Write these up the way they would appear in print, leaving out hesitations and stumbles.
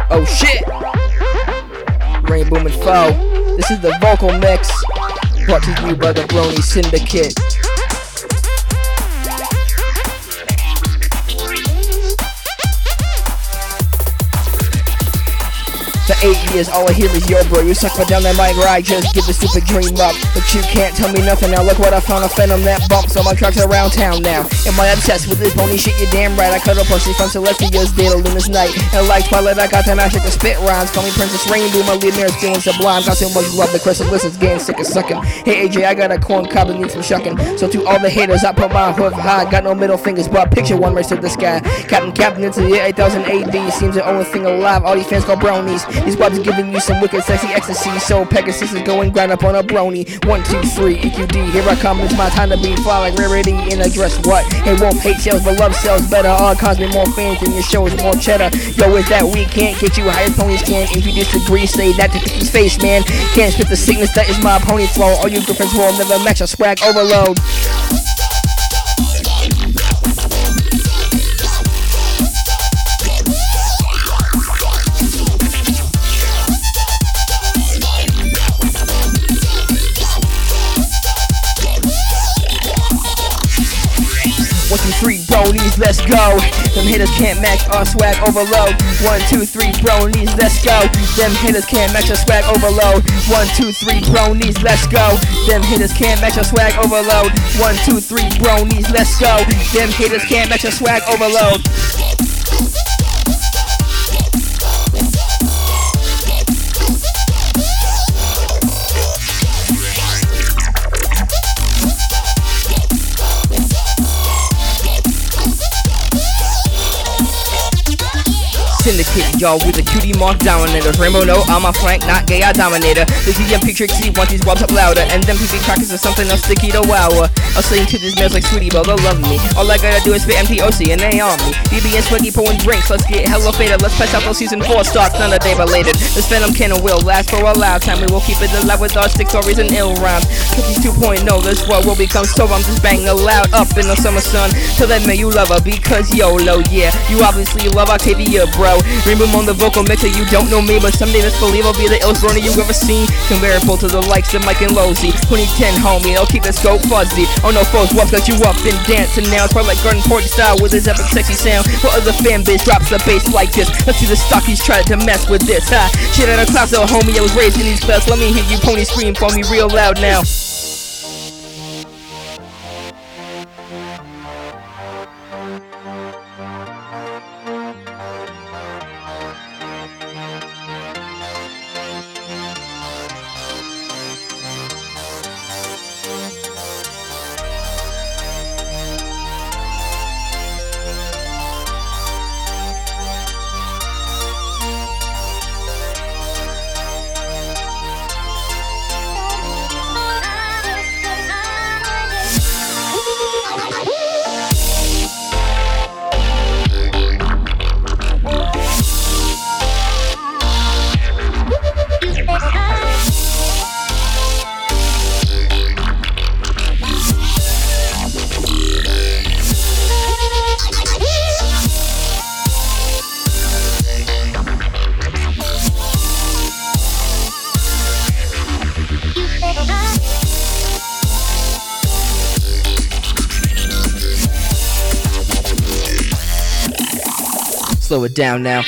Oh shit! Rain Boom and Foe. This is the vocal mix brought to you by the Brony Syndicate. For 8 years, all I hear is yo bro. You suck but down that mic right, just give the stupid dream up. But you can't tell me nothing now. Look what I found, a phantom that bumps on my tracks around town now. Am I obsessed with this pony shit? You're damn right. I cut a pussy from Celestia's day to Luna's night. And like Twilight, I got the magic to spit rhymes. Call me Princess Rainbow, my lead mirror's feeling sublime. Got so much love, the crystal listens getting sick of sucking. Hey AJ, I got a corn cob that needs some shucking. So to all the haters, I put my hood high. Got no middle fingers, but picture one race to the sky. Captain into the year 8000 AD. Seems the only thing alive. All these fans call bronies. These webs giving you some wicked sexy ecstasy. So Pegasus is going grind up on a brony. 1, 2, 3, EQD. Here I come, it's my time to be fly like Rarity and address what? It won't hate sales, but love sells better. All cause me more fans than your shows, more cheddar. Yo, is that we can't get you higher ponies can. If you disagree, say that to his face, man. Can't spit the sickness, that is my pony flow. All you difference will never match a swag overload. Three bronies, let's go. Them haters can't match our swag overload. 1, 2, 3 bronies, let's go. Them haters can't match our swag overload. 1, 2, 3 bronies, let's go. Them haters can't match our swag overload. 1, 2, 3 bronies, let's go. Them haters can't match our swag overload. Syndicate, y'all, with a cutie mark dominator. Rainbow no, on my flank, not gay, I dominator. The DMP Trixie want these wobs up louder. And them PP crackers are something else sticky to wow. I'll sing to these males like Sweetie Belle, they'll love me. All I gotta do is spit MTOC and they on me. BB and Swiggy pulling drinks, let's get hella faded. Let's patch out those season 4 stocks, none a day belated. This Phantom cannon will last for a lifetime. We will keep it alive with our stick stories and ill rhymes. Cookies 2.0, this world will become so I'm just banging loud up in the summer sun. Tell that man you love her because YOLO, yeah. You obviously love Octavia, bro. Rainbow on the vocal mixer, you don't know me, but someday let's believe I'll be the illest brony you ever seen. Comparable to the likes of Mike and Losey. 2010, homie, I'll keep the scope fuzzy. Oh no, foes, what got you up and dancing now? It's probably like Garden Party style with his epic sexy sound. What other fan base drops the bass like this? Let's see the stockies try to mess with this. Ha! Shit out of class, oh homie, I was raised in these clouds. Let me hear you pony scream for me real loud now. Slow it down now.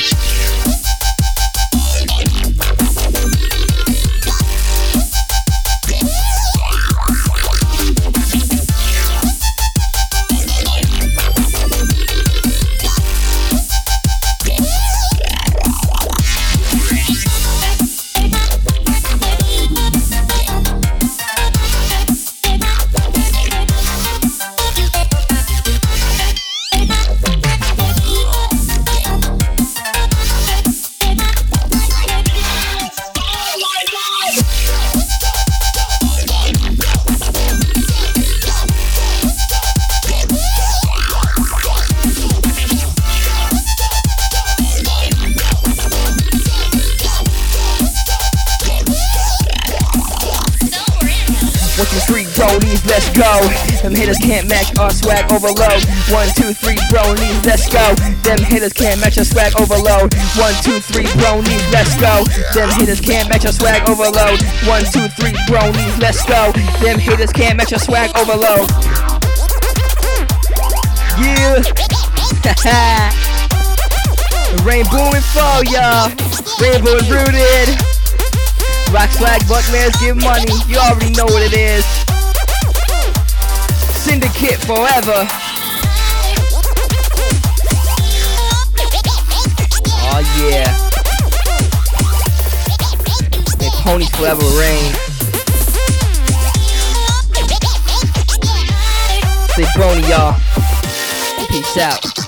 bronies, let's go. Them haters can't match our swag overload. 1, 2, 3 bronies, let's go. Them haters can't match our swag overload. 1, 2, 3 bronies, let's go. Them haters can't match our swag overload. 1, 2, 3 bronies, let's go. Them haters can't match our swag overload. Yeah. Rainbow and fall, y'all. Rainbow and rooted. Rock swag, Buckmares give money. You already know what it is. Syndicate forever. Oh yeah. May ponies forever reign. Say brony, y'all. Peace out.